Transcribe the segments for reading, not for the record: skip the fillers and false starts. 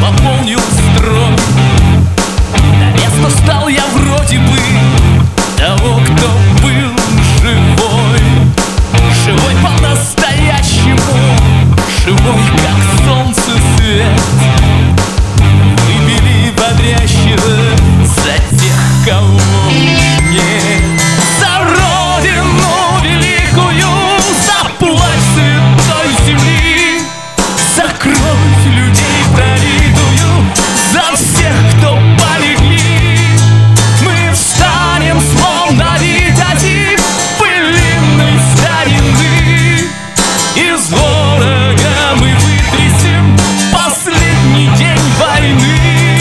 пополнил строй. На место стал я вроде бы того, кто был живой. Живой по-настоящему, живой, как солнце свет. Выбили бодрящего за тех, кого нет. За родину великую, за плащ святой земли, за кровь людей пролитую, за всех, кто полегли. Мы встанем, словно витязи пылинной старины. Из ворога мы вытрясем последний день войны.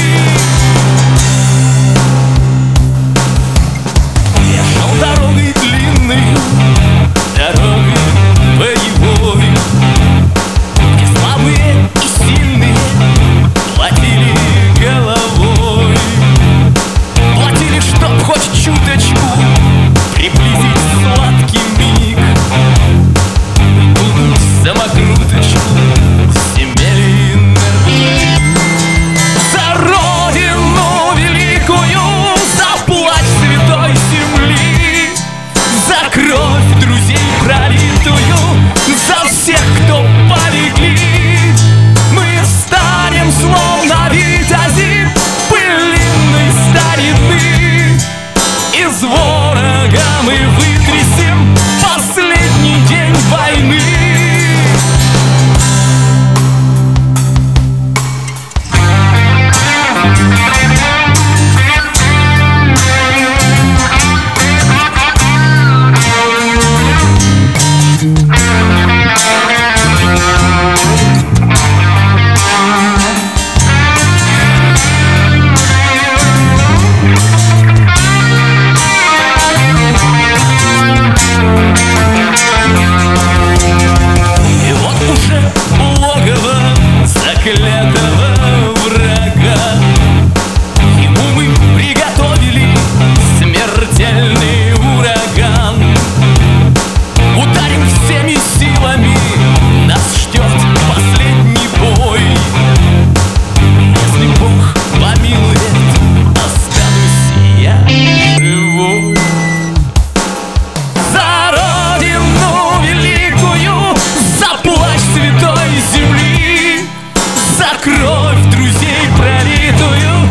Я шел дорогой длинной, дорогой боевой, где слабые и сильные платили головой. Платили, чтоб хоть чуточку приблизить сладкий миг, вынуть самокруточку с земель инертных. За родину великую, за плач святой земли, за кровь друзей пролитую, за всех, кто полегли. Мы встанем, словно витязи пылинной старины. Из ворога мы вытрясем последний день войны. И вот уже логово заклятого врага. Ему мы приготовили смертельный ураган. Ударим всеми силами, нас ждет последний бой. Если Бог помилует, останусь я живой. За родину великую, за плащ святой земли, за кровь друзей пролитую,